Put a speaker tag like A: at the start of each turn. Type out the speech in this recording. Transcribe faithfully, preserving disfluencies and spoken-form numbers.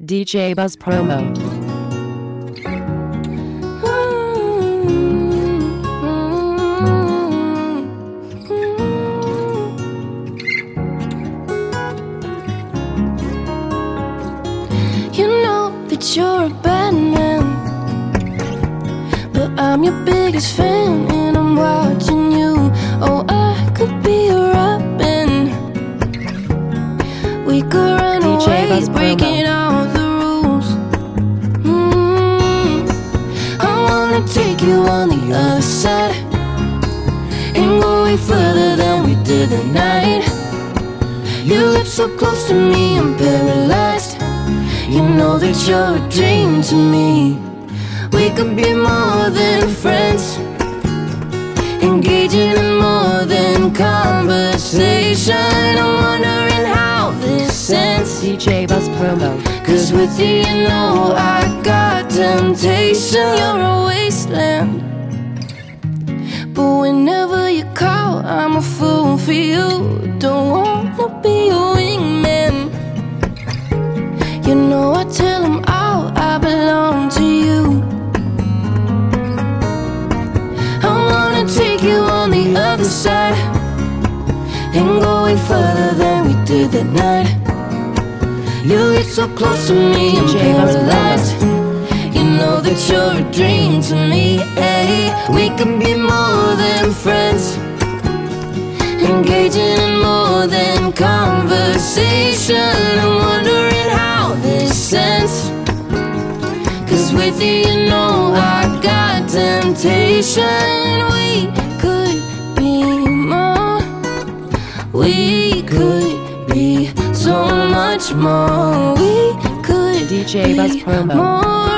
A: D J Buzz Promo.
B: You know that you're a bad man, but I'm your biggest fan, and I'm watching you. Oh, I could be a robin. We could run
A: D J
B: away,
A: Buzz
B: breaking
A: Promo.
B: all the rules. mm I wanna take you on the other side and go way further than we did the night. Your lips so close to me, I'm paralyzed. You know that you're a dream to me. We could be more than friends, engaging in more than conversation. I'm wondering how this ends,
A: D J Buzz Promo.
B: cause with you, you know I got temptation. You're a wasteland, but whenever you call, I'm a fool for you. Don't wanna be a wingman. You know I tell them all I belong to you. I wanna take you on the other side and go way further than we did that night. You get so close to me, I'm
A: D J Buzz
B: paralyzed. You know that you're a dream to me, ay. We can be more than friends, engaging in more than conversation. I'm wondering how this ends, cause with you, you know I got temptation. We could be more, we could be so much more. We could
A: D J Buzz
B: be
A: Promo.
B: more